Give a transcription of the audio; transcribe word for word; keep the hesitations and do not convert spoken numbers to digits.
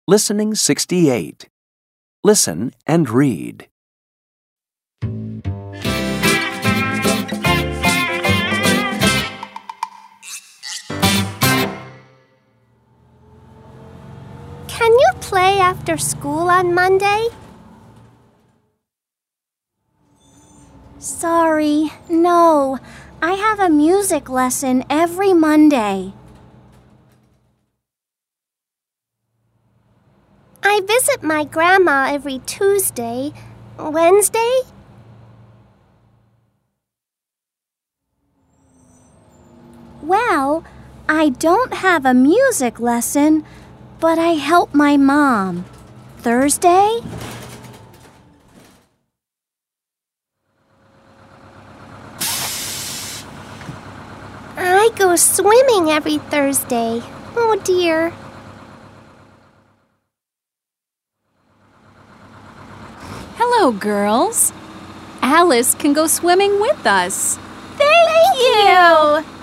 Listening sixty-eight. Listen and read. Can you play after school on Monday? Sorry, no. I have a music lesson every Monday. I visit my grandma every Tuesday. Wednesday? Well, I don't have a music lesson, but I help my mom. Thursday? I go swimming every Thursday. Oh dear. Hello, girls. Alice can go swimming with us. Thank you!